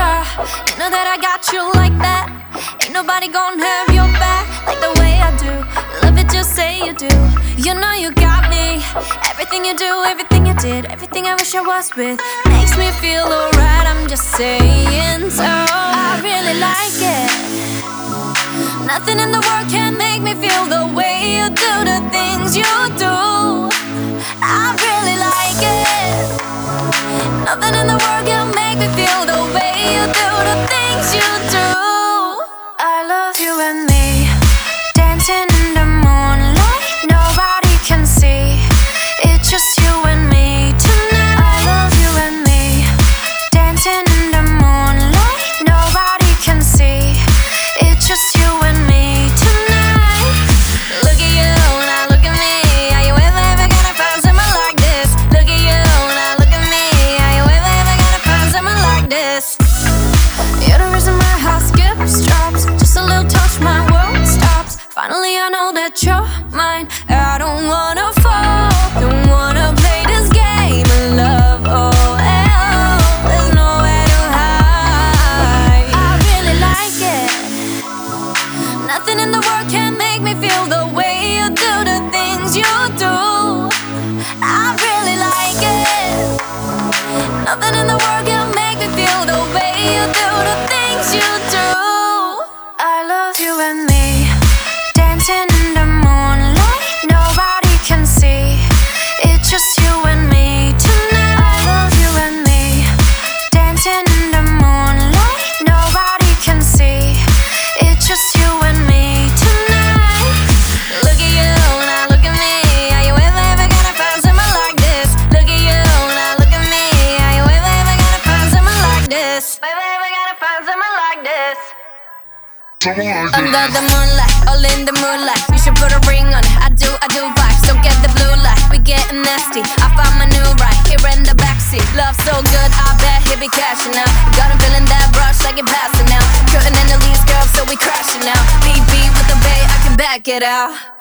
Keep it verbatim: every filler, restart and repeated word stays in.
girl, you know that I got you like that. Ain't nobody gonna have your back like the way I do. You love it, just say you do. You know you got me. Everything you do, everything you did, everything I wish I was with makes me feel alright, I'm just saying so. I really like it. Nothing in the world can make me feel the way you do the things you do. I really like it. Nothing in the world can make me feel the way you do the things you do. I love you and me, dancing in the moonlight, nobody can see. It's just you and me tonight. I love you and me, dancing in the moonlight, nobody can see. It's just you and me tonight. Look at you, now look at me. Are you ever, ever gonna find someone like this? Look at you, now look at me. Are you ever, ever gonna find someone like this? You're the reason my heart skips, drops. Just a little touch, my world stops. Finally I know that you're mine. I don't wanna fall, don't wanna play this game of love. Oh, hell, there's nowhere to hide. I really like it. Nothing in the world can make me feel the way you do the things you do. I really like it. Nothing in the world can make me feel the way you do the things you do. I love you and me, dancing in the moonlight, nobody can see. It's just you and me tonight. I love you and me, dancing in the moonlight, nobody can see. It's just you and me tonight. Look at you, now look at me. Are you ever, ever gonna find someone like this? Look at you, now look at me. Are you ever, ever gonna find someone like this? Ever, ever gonna find someone like this? Under the moonlight, all in the moonlight. You should put a ring on it. I do, I do vibes. Don't get the blue light. We getting nasty. I found my new right here in the backseat. Love so good, I bet he be cashing out. Got him feeling that rush like it passing out. Couldn't handle these girls, so we crashing out. Beat beat with the bay, I can back it out.